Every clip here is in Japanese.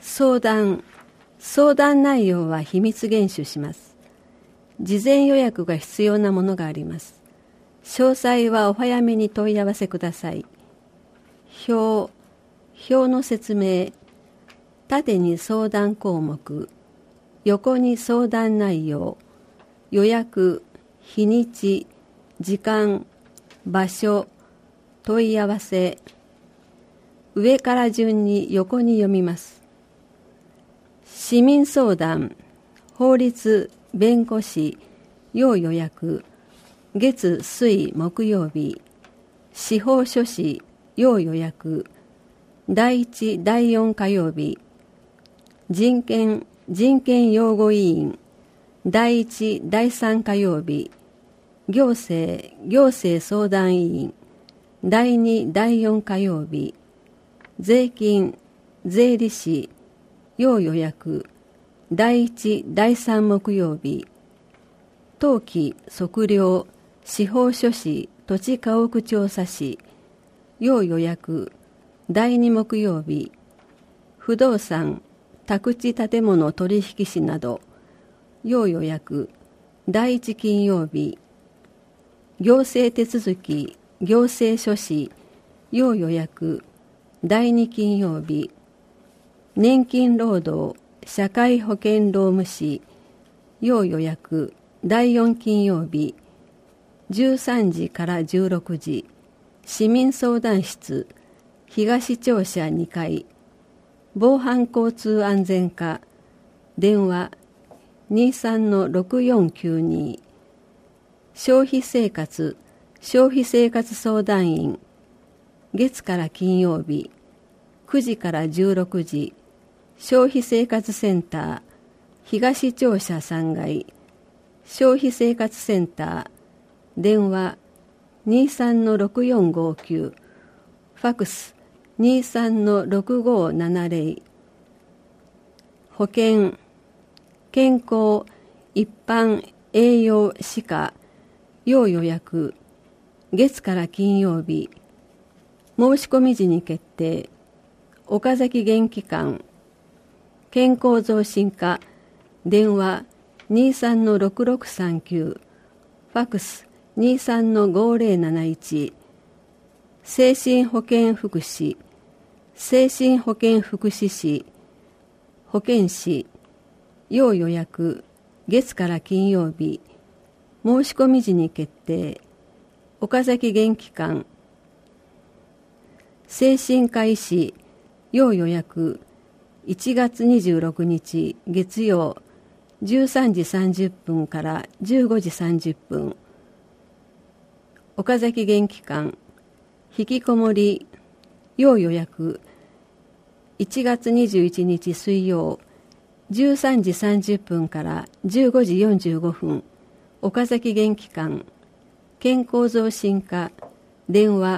相談内容は秘密厳守します。事前予約が必要なものがあります。詳細はお早めに問い合わせください。表の説明、縦に相談項目、横に相談内容、予約、日にち、時間、場所、問い合わせ、上から順に横に読みます。市民相談、法律、弁護士、要予約、月水木曜日、司法書士、要予約、第1第4火曜日、人権擁護委員、第1第3火曜日、行政相談委員、第2第4火曜日、税金税理士要予約、第1第3木曜日、登記測量司法書士土地家屋調査士要予約、第2木曜日、不動産宅地建物取引士など要予約、第1金曜日、行政手続き行政書士要予約、第2金曜日、年金労働社会保険労務士要予約、第4金曜日、13時から16時、市民相談室東庁舎2階、防犯交通安全課、電話 23-6492、消費生活相談員、月から金曜日、9時から16時、消費生活センター、東庁舎3階、消費生活センター、電話 23-6459、ファクス 23-6570、保険、健康、一般、栄養、歯科、要予約、月から金曜日、申し込み時に決定、岡崎元気館、健康増進課、電話 23-6639、ファクス 23-5071、精神保健福祉士、保健師、要予約、月から金曜日、申し込み時に決定、岡崎元気館、精神科医師、要予約、1月26日月曜13時30分から15時30分、岡崎元気館、引きこもり、要予約、1月21日水曜13時30分から15時45分、岡崎元気館、健康増進課、電話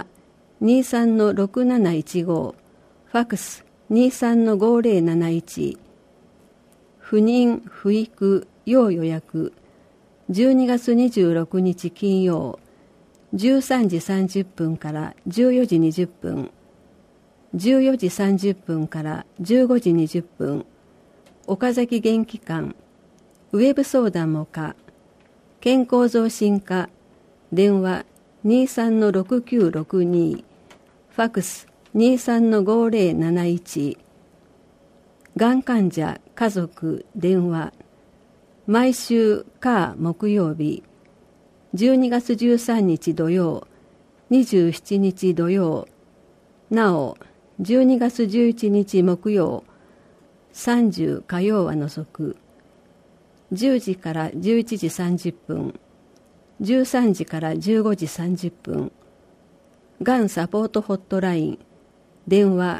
23-6715、ファクス 23-5071、不妊不育要予約、12月26日金曜13時30分から14時20分、14時30分から15時20分、岡崎元気館、ウェブ相談も可、健康増進課、電話 23-6962、ファクス 23-5071、がん患者家族電話、毎週火木曜日、12月13日土曜、27日土曜、なお12月11日木曜、30火曜は除く、10時から11時30分、13時から15時30分、がんサポートホットライン、電話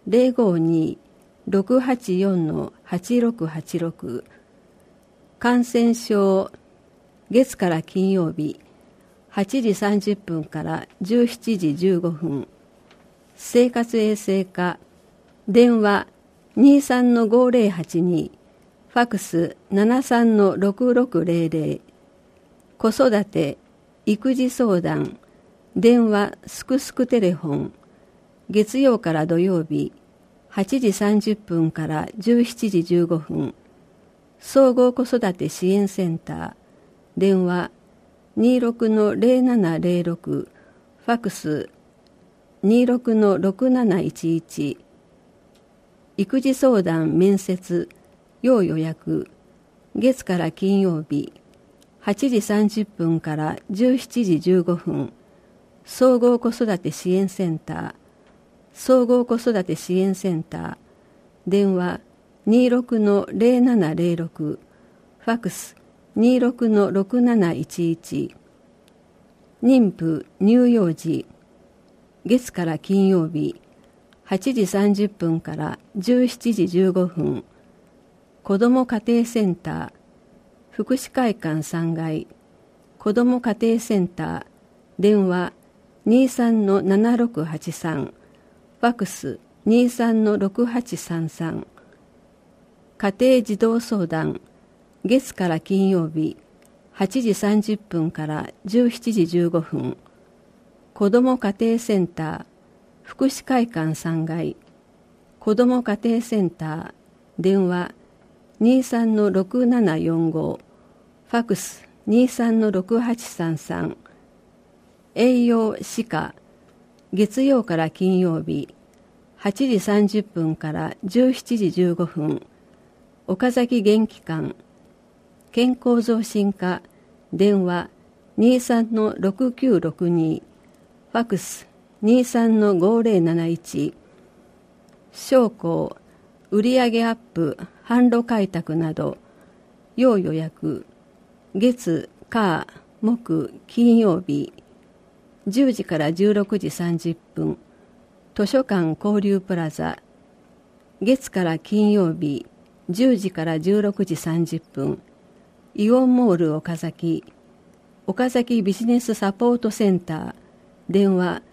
052-684-8686、感染症、月から金曜日、8時30分から17時15分、生活衛生課、電話 23-5082、ファクス 73-6600、子育て、育児相談、電話すくすくテレフォン、月曜から土曜日、 8時30分から17時15分、総合子育て支援センター、電話 26-0706、ファクス 26-6711、育児相談面接要予約、月から金曜日、8時30分から17時15分、総合子育て支援センター、総合子育て支援センター、電話 26-0706、ファクス 26-6711、妊婦乳幼児、月から金曜日、8時30分から17時15分、子ども家庭センター、福祉会館3階、子ども家庭センター、電話 23-7683、ファクス 23-6833、家庭児童相談、月から金曜日、8時30分から17時15分、子ども家庭センター、福祉会館3階、子ども家庭センター、電話 23-6745、ファクス 23-6833、栄養歯科、月曜から金曜日、8時30分から17時15分、岡崎元気館、健康増進課、電話 23-6962、ファクス 23-5071、商工、売上アップ、販路開拓など、要予約、月、火、木、金曜日、10時から16時30分、図書館交流プラザ、月から金曜日、10時から16時30分、イオンモール岡崎、岡崎ビジネスサポートセンター、電話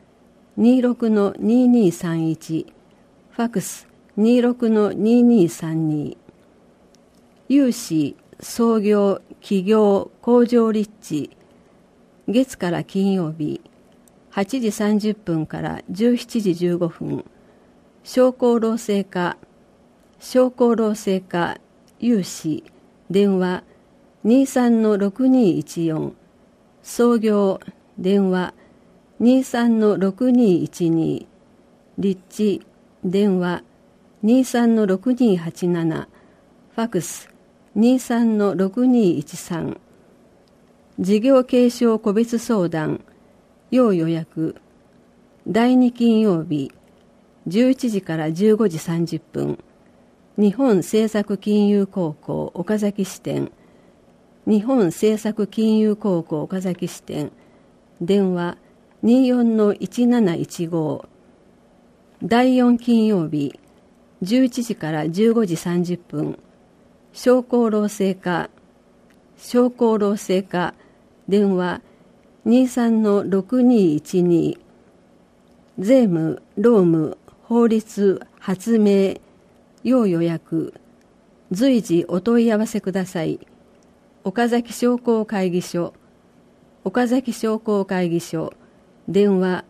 26-2231、ファクス 26-2232、有志、創業、起業、工場立地、月から金曜日、8時30分から17時15分、商工労政課、商工労政課、有志、電話 23-6214、創業、電話 23-6212、立地、電話 23-6287、ファクス 23-6213、事業継承個別相談、要予約、第2金曜日、11時から15時30分、日本政策金融高校岡崎支店、日本政策金融高校岡崎支店、電話 24-1715、第4金曜日、11時から15時30分、商工労政課、商工労政課、電話 23-6212、税務、労務、法律、発明、要予約、随時お問い合わせください。岡崎商工会議所、岡崎商工会議所、電話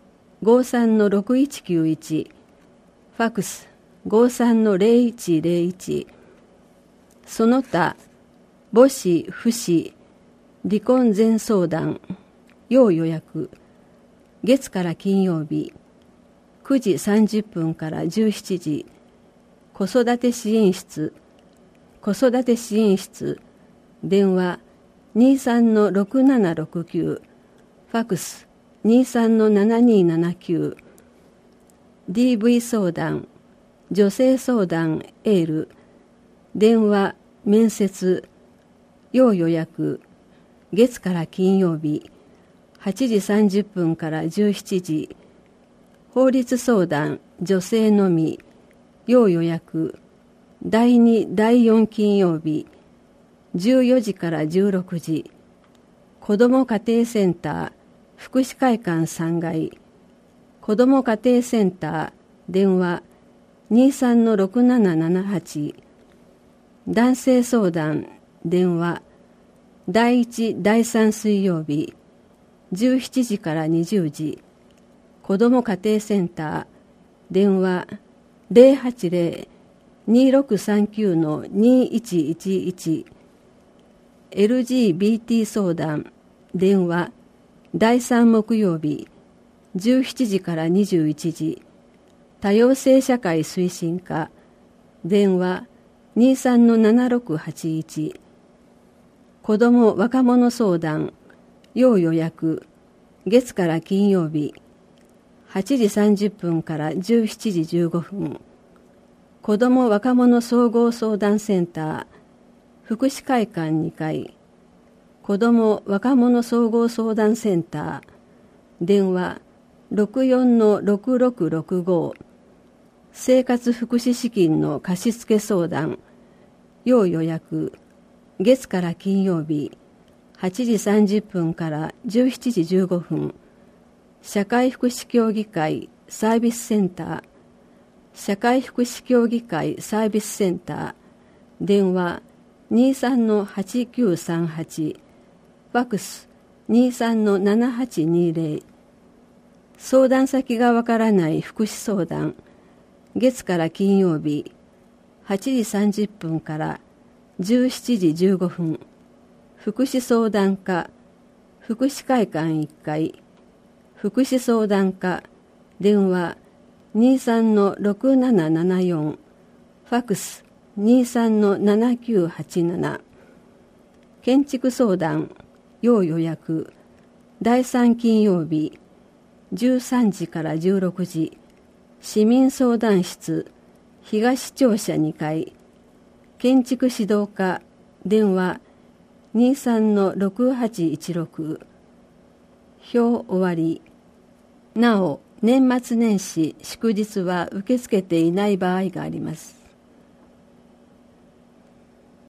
53-6191、ファクス 53-0101、その他、母子、父子、離婚前相談、要予約、月から金曜日、9時30分から17時、子育て支援室、子育て支援室、電話 23-6769、ファクス 23-7279、DV 相談、女性相談エール、電話、面接、要予約、月から金曜日、8時30分から17時、法律相談、女性のみ、要予約、第2、第4金曜日、14時から16時、子ども家庭センター、福祉会館3階、子ども家庭センター、電話 23-6778、男性相談、電話、第1、第3水曜日、17時から20時、子ども家庭センター、電話 080-2639-2111 LGBT 相談電話第3木曜日17時から21時多様性社会推進課電話23-7681子ども若者相談要予約月から金曜日8時30分から17時15分子ども若者総合相談センター福祉会館2階子ども若者総合相談センター電話64-6665生活福祉資金の貸付相談要予約月から金曜日8時30分から17時15分社会福祉協議会サービスセンター社会福祉協議会サービスセンター電話23-8938ファックス23-7820相談先がわからない福祉相談月から金曜日8時30分から17時15分福祉相談課福祉会館1階福祉相談課電話23-6774ファックス23-7987建築相談要予約第3金曜日13時から16時市民相談室東庁舎2階建築指導課電話23-6816表終わりなお年末年始祝日は受け付けていない場合があります。